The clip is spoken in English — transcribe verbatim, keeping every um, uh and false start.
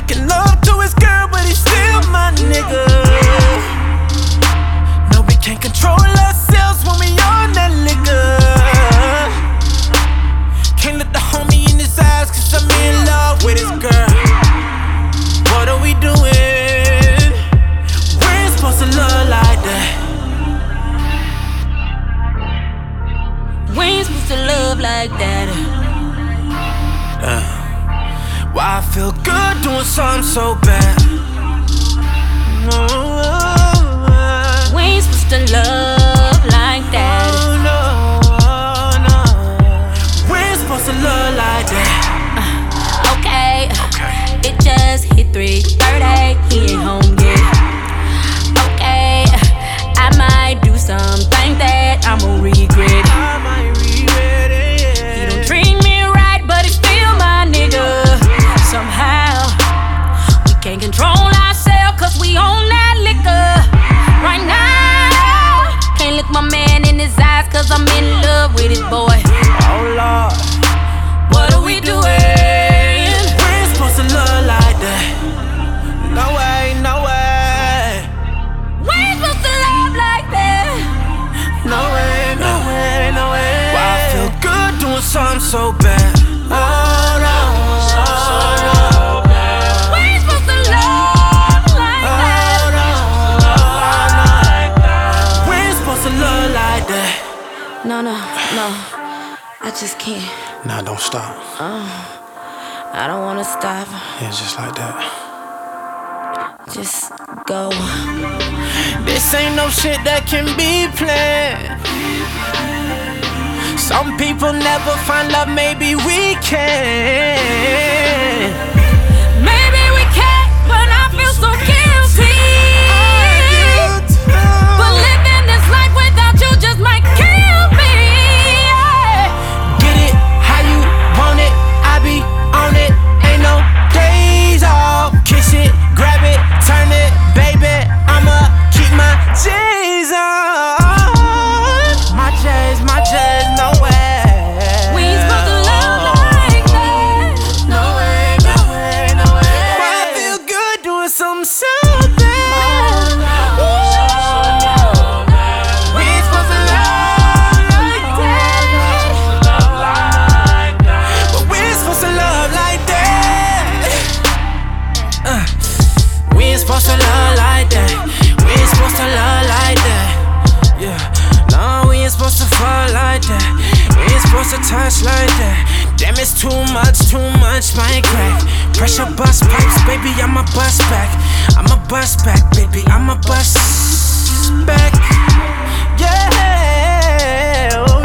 Making love to his girl, but he's still my nigga. No, we can't control ourselves when we on that liquor. Can't let the homie in his eyes, cause I'm in love with his girl. What are we doing? We ain't supposed to love like that. We ain't supposed to love like that. uh, Why I feel good doing something so bad? No, we ain't supposed to love like that. Oh, no, no. We ain't supposed to love like that. uh, okay. Okay. It just hit three thirty, he ain't home yet. Okay, I might do something that I'ma regret. I might regret it, yeah. He don't treat me right, but he's still my nigga. Somehow, we can't control ourselves, cause we own that liquor. Right now, can't look my man in his eyes, cause I'm in love with his boy. Oh Lord, What are we doing? we ain't supposed to love like that. No way, no way. We ain't supposed to love like that. No way, no way, no way. Why I feel good doing something so bad? Oh no, oh no. We ain't supposed to love like that. Oh no, oh no. We ain't supposed to love like that. No, no, no. I just can't. Nah, don't stop. I don't wanna stop. Yeah, just like that. Just go. This ain't no shit that can be planned. Some people never find love, maybe we can. Maybe we can't, but I feel so guilty. But living this life without you just might kill me. Yeah. Get it how you want it, I be on it. Ain't no days off. Kiss it, grab it, turn it, baby. I'ma keep my J's on. My J's, my J's, no way. We ain't supposed to love like that. No way, no way, no way. Why I feel good doing something so bad? We ain't supposed to love like that. But we ain't supposed to love like that. Uh, we ain't supposed to love like that. We ain't supposed to love like that. Yeah, no, we ain't supposed to fall like that. We ain't supposed to touch like that. Damn, it's too much, too much, my crack. Pressure bust pipes, baby, I'ma bust back. I'ma bust back, baby, I'ma bust back. Yeah, oh.